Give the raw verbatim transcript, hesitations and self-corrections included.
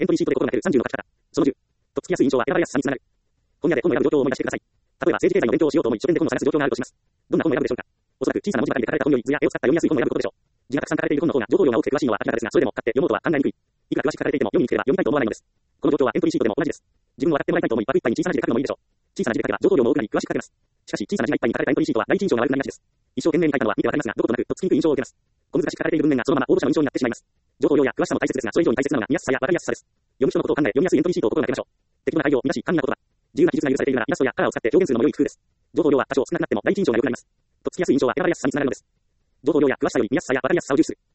エントリーシートで心がけるさんじゅうの書き方。そのじゅう。とっつきやすい印象は選ばれやすさにつながる。本屋で本の選ぶ状況を思い出してください。例えば政治経済の勉強をしようと思い書店で本を探す状況があるとします。どんな本を選ぶでしょうか。おそらく小さな文字ばかりで書かれた本より図や絵を使った読みやすい本を選ぶことでしょう。字がたくさん書かれている本の方が情報量が多くて詳しいのは明らかですが、それでも買って読もうとは考えにくい。いくら詳しく書かれていても読みに来ては読みたいと思わないのです。この状況はエントリーシートでも同じです。自分を分かってもらいたいと思い、枠いっぱいに小さな字で書くのもいいでしょう。小さな字で書けば情報量も多くなり詳しく書けます。しかし小さな字がいっぱいに書かれたエントリーシートは第一印象が悪くなりがちです。一生懸命に書いたのは見てわかりますが、どことなくとっつきにくい印象を受けます。小難しく書かれている文面がそのまま応募者の印象になってしまいます。情報量や詳しさも大切ですが、それ以上に大切なのが見やすさや分かりやすさです。読む人のことを考え、読みやすいエントリーシートを心がけましょう。適当な概要、見出し、簡易な言葉。自由な記述が許されているなら、イラストやカラーを使って表現するのも良い工夫です。情報量は多少少なくなっても第一印象が良くなります。とっつきやすい印象は選ばれやすさにつながるのです。情報量や詳しさより見やすさや分かりやすさを重視する。